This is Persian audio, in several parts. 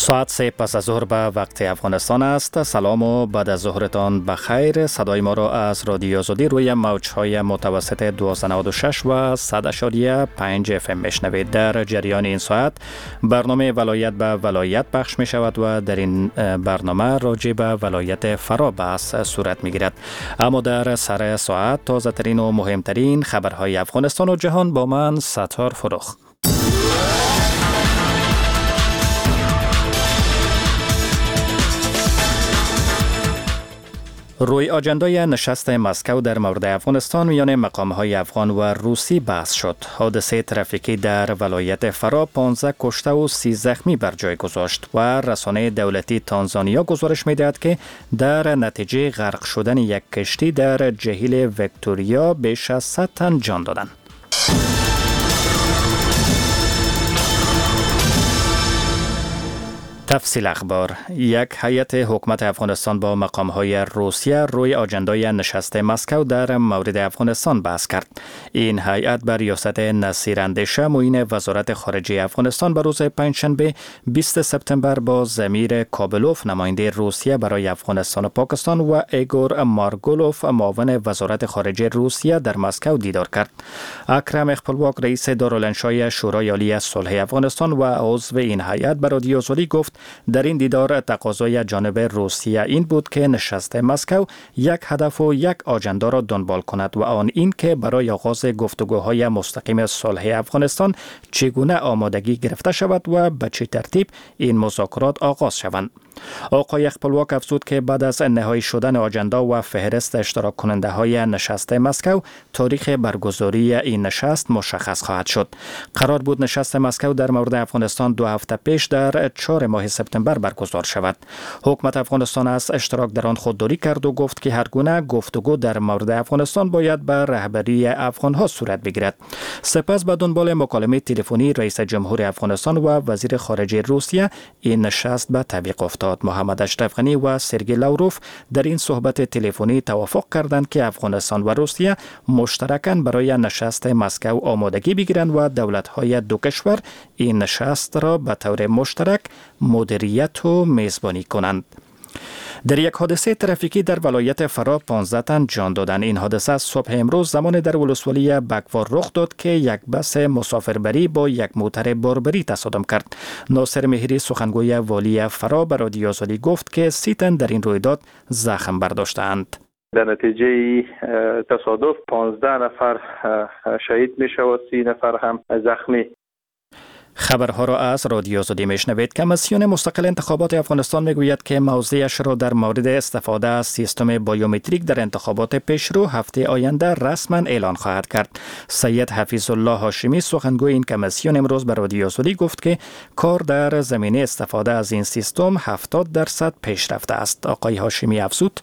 ساعت 3 پس از ظهر به وقت افغانستان است. سلام و بعد از ظهرتان بخیر. صدای ما را از رادیو آزادی روی موج‌های متوسط 1296 و 100.5 FM میشنوید. در جریان این ساعت برنامه ولایت به ولایت پخش می شود و در این برنامه راجع به ولایت فرا بحث صورت می گیرد. اما در سر ساعت تازه ترین و مهمترین خبرهای افغانستان و جهان با من ستار فروخ. روی آجندای نشست مسکو در مورد افغانستان میان مقام‌های افغان و روسی بحث شد. حادثه ترافیکی در ولایت فرا 15 کشته و 30 زخمی بر جای گذاشت و رسانه دولتی تانزانیا گزارش می‌دهد که در نتیجه غرق شدن یک کشتی در جهیل ویکتوریا بیش از 100 تن جان دادند. تفصیل اخبار. یک هیئت حکومت افغانستان با مقام‌های روسیه روی آجندای نشست مسکو در مورد افغانستان بحث کرد. این هیئت بر ریاست نصیر اندیشه معین وزارت خارجه افغانستان به روز پنجشنبه 20 سپتامبر با ضمیر کابلوف نماینده روسیه برای افغانستان و پاکستان و ایگور مارگولوف معاون وزارت خارجه روسیه در مسکو دیدار کرد. اکرم اخپلواک رئیس دارالانشای شورای عالی صلح افغانستان و عضو این هیئت به رادیو آزادی گفت در این دیدار تقاضای جانب روسیه این بود که نشست مسکو یک هدف و یک آجندا را دنبال کند و آن این که برای آغاز گفتگوهای مستقیم صلح افغانستان چگونه آمادگی گرفته شود و به چه ترتیب این مذاکرات آغاز شوند. آقای اخپلواک افزود که بعد از نهایی شدن آجندا و فهرست اشتراک کننده های نشست مسکو تاریخ برگزاری این نشست مشخص خواهد شد. قرار بود نشست مسکو در مورد افغانستان 2 هفته پیش در 4 ماه سپتامبر برگزار شود. حکومت افغانستان از اشتراک در آن خودداری کرد و گفت که هر گونه گفتگو در مورد افغانستان باید به رهبری افغان‌ها صورت بگیرد. سپس به دنبال مکالمه تلفنی رئیس جمهور افغانستان و وزیر خارجه روسیه این نشست به تعویق افتاد. محمد اشرف غنی و سرگئی لاوروف در این صحبت تلفنی توافق کردند که افغانستان و روسیه مشترکاً برای نشست مسکو آمادگی بگیرند و دولت‌های دو کشور این نشست را به طور مشترک مدیریت و میزبانی کنند. در یک حادثه ترافیکی در ولایت فرا 15 تن جان دادند. این حادثه صبح امروز زمان در ولسوالی بکوار رخ داد که یک بس مسافربری با یک موتر باربری تصادم کرد. ناصر مهری سخنگوی والی فرا به رادیو آزادی گفت که 30 تن در این رویداد زخم برداشتند. در نتیجه تصادف 15 نفر شهید میشه و 30 نفر هم زخمی. خبرها را از رادیو آزادی میشنوید. کمیسیون مستقل انتخابات افغانستان میگوید که موضعش را در مورد استفاده از سیستم بایومتریک در انتخابات پیشرو هفته آینده رسما اعلان خواهد کرد. سید حفیظ الله هاشمی سخنگوی این کمیسیون امروز به رادیو آزادی گفت که کار در زمینه استفاده از این سیستم 70% پیشرفته است. آقای هاشمی افزود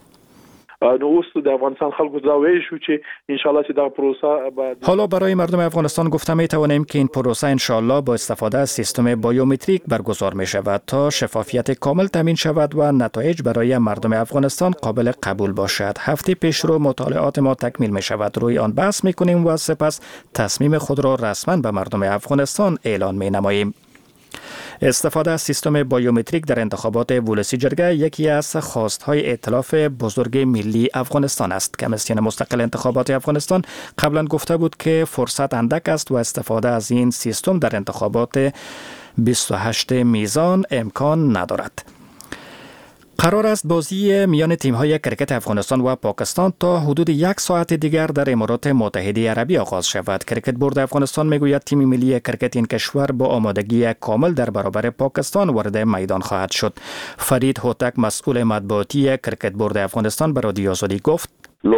حالا برای مردم افغانستان گفته می توانیم که این پروسه انشالله با استفاده از سیستم بایومتریک برگزار می شود تا شفافیت کامل تامین شود و نتایج برای مردم افغانستان قابل قبول باشد. هفته پیش رو مطالعات ما تکمیل می شود. روی آن بحث می کنیم و سپس تصمیم خود را رسما به مردم افغانستان اعلان می نماییم. استفاده از سیستم بایومتریک در انتخابات ولسی جرگه یکی از خواستهای ائتلاف بزرگ ملی افغانستان است. کمیسیون مستقل انتخابات افغانستان قبلا گفته بود که فرصت اندک است و استفاده از این سیستم در انتخابات 28 میزان امکان ندارد. قرار است بازی میان تیم‌های کرکت افغانستان و پاکستان تا حدود 1 ساعت دیگر در امارات متحده عربی آغاز شود. کرکت بورد افغانستان میگوید تیم ملی کرکت این کشور با آمادگی کامل در برابر پاکستان وارد میدان خواهد شد. فرید هوتک مسئول مطبوعاتی کرکت بورد افغانستان به رادیو آزادی گفت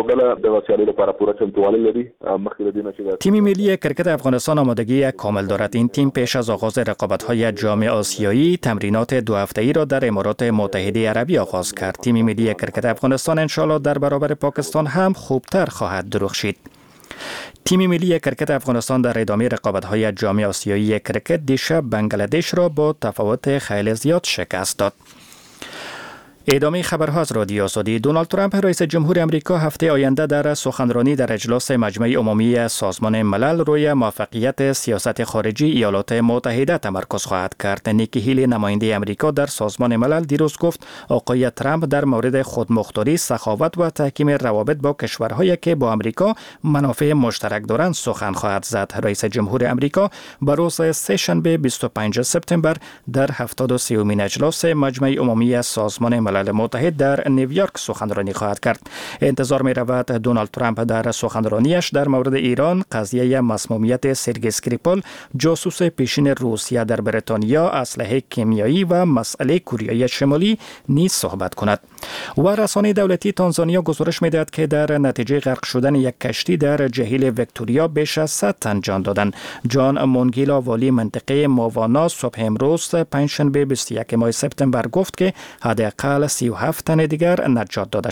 تیم ملی کرکت افغانستان آمادگی کامل دارد. این تیم پیش از آغاز رقابت‌های جام آسیایی تمرینات 2 هفته‌ای را در امارات متحده عربی آغاز کرد. تیم ملی کرکت افغانستان انشالله در برابر پاکستان هم خوبتر خواهد درخشید. تیم ملی کرکت افغانستان در ادامه رقابت‌های جام آسیایی کرکت دیشب بنگلادش را با تفاوت خیلی زیاد شکست داد. ادامه خبرها از رادیو آزادی. دونالد ترامپ رئیس جمهور امریکا هفته آینده در سخنرانی در اجلاس مجمع عمومی سازمان ملل روی موفقیت سیاست خارجی ایالات متحده تمرکز خواهد کرد. نیکی هیلی نماینده امریکا در سازمان ملل دیروز گفت آقای ترامپ در مورد خودمختاری، سخاوت و تحکیم روابط با کشورهایی که با امریکا منافع مشترک دارند سخن خواهد زد. رئیس جمهور امریکا به روز سه‌شنبه 25 سپتامبر در 73مین اجلاس مجمع عمومی سازمان ملل متحد در نیویورک سخنرانی خواهد کرد. انتظار می رود دونالد ترامپ در سخنرانیش در مورد ایران، قضیه مسمومیت سرگئی اسکریپال، جاسوس پیشین روسیه در بریتانیا، اسلحه کیمیایی و مسئله کره شمالی نیز صحبت کند. و رسانه دولتی تانزانیا گزارش می دهد که در نتیجه غرق شدن یک کشتی در جهیل ویکتوریا بیش از 100 تن جان دادند. جان مونگیلا، والی منطقه ماوانا، صبح امروز پنجشنبه 21 ماه سپتامبر گفت که حداقل 37 تن دیگر نجات داده